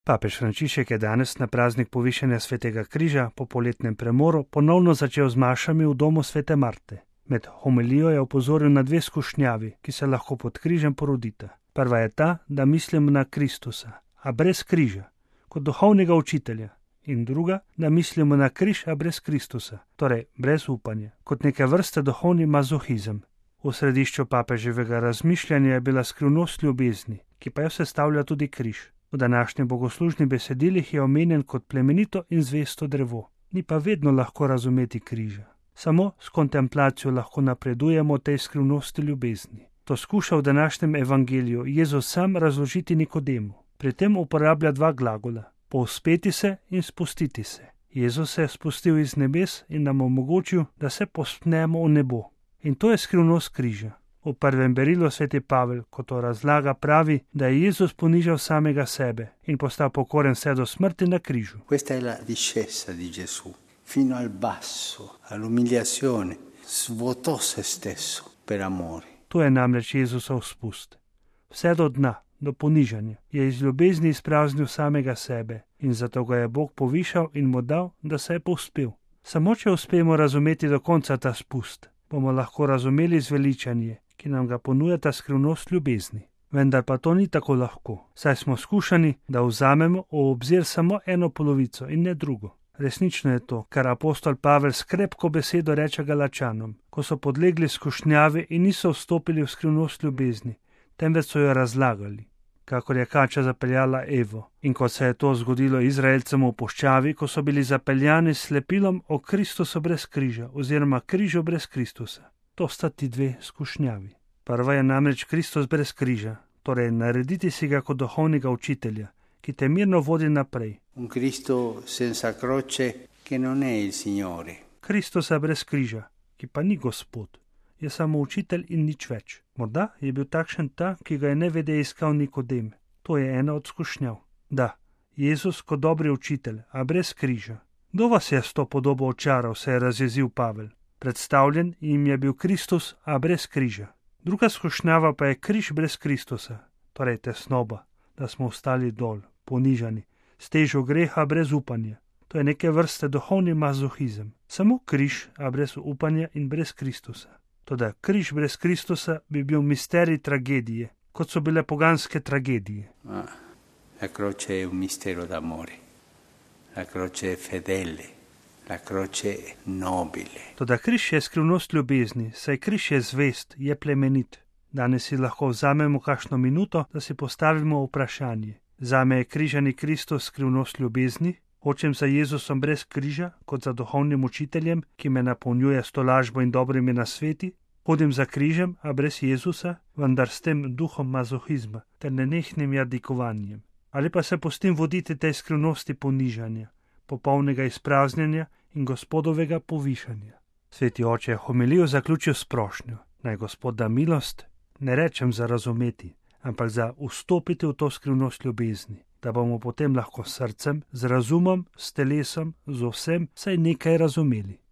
Papež Frančišek je danes na praznik povišanja svetega križa po poletnem premoru ponovno začel z mašami v domu svete Marte. Med homilijo je opozoril na dve skušnjavi, ki se lahko pod križem porodita. Prva je ta, da mislimo na Kristusa, a brez križa, kot duhovnega učitelja. In druga, da mislimo na križ, a brez Kristusa, torej brez upanja, kot neke vrste duhovni mazohizem. V središču papeževega razmišljanja je bila skrivnost ljubezni, ki pa jo sestavlja tudi križ. V današnjih bogoslužnih besedilih je omenjen kot plemenito in zvesto drevo. Ni pa vedno lahko razumeti križa. Samo s kontemplacijo lahko napredujemo v tej skrivnosti ljubezni. To skuša v današnjem evangeliju Jezus sam razložiti Nikodemu. Pri tem uporablja dva glagola: povzpeti se in spustiti se. Jezus se je spustil iz nebes in nam omogočil, da se povzpnemo v nebo. In to je skrivnost križa. V prvem berilu sveti Pavel, ko to razlaga, pravi, da je Jezus ponižal samega sebe in postal pokoren vse do smrti na križu. Questa è la discesa di Gesù, fino al basso, all'umiliazione, svuotò se stesso per amore. To je namreč Jezusov spust. Vse do dna, do ponižanja, je iz ljubezni izpraznil samega sebe in zato ga je Bog povišal in mu dal, da se je povzpel. Samo če uspemo razumeti do konca ta spust, bomo lahko razumeli zveličanje, ki nam ga ponuja ta skrivnost ljubezni. Vendar pa to ni tako lahko, saj smo skušani, da vzamemo v obzir samo eno polovico in ne drugo. Resnično je to, kar apostol Pavel s krepko besedo reče Galačanom, ko so podlegli skušnjavi in niso vstopili v skrivnost ljubezni, temveč so jo razlagali, kakor je kača zapeljala Evo. In ko se je to zgodilo Izraelcem v puščavi, ko so bili zapeljani s slepilom o Kristusu brez križa oziroma križu brez Kristusa. To sta ti dve skušnjavi. Prva je namreč Kristus brez križa, torej narediti si ga kot duhovnega učitelja, ki te mirno vodi naprej. Un Cristo senza croce che non è il Signore. Kristusa brez križa, ki pa ni Gospod, je samo učitelj in nič več. Morda je bil takšen ta, ki ga je nevede iskal Nikodem. To je ena od skušnjav. Da, Jezus kot dobri učitelj, a brez križa. Kdo vas je s to podobo očaral, se je razjezil Pavel. Predstavljen jim je bil Kristus, a brez križa. Druga skušnjava pa je križ brez Kristusa, torej tesnoba, da smo ostali dol, ponižani, s težo greha brez upanja. To je neke vrste duhovni mazohizem. Samo križ, a brez upanja in brez Kristusa. Toda križ brez Kristusa bi bil misterij tragedije, kot so bile poganske tragedije. La croce è un mistero d'amore. La croce è fedele. La croce è nobile. Toda križ je skrivnost ljubezni, saj križ je zvest, je plemenit. Danes si lahko vzamemo kakšno minuto, da si postavimo vprašanje. Zame je križani Kristus skrivnost ljubezni? Hočem za Jezusom brez križa, kot za duhovnim učiteljem, ki me napolnjuje s tolažbo in dobrimi nasveti? Hodim za križem, a brez Jezusa, vendar s tem duhom mazohizma ter nenehnim jadikovanjem. Ali pa se pustim voditi tej skrivnosti ponižanja, popolnega izpraznjenja in Gospodovega povišanja. Sveti oče je homilijo zaključil s prošnjo: naj Gospod da milost, ne rečem za razumeti, ampak za vstopiti v to skrivnost ljubezni, da bomo potem lahko s srcem, z razumom, s telesom, z vsem vsaj nekaj razumeli.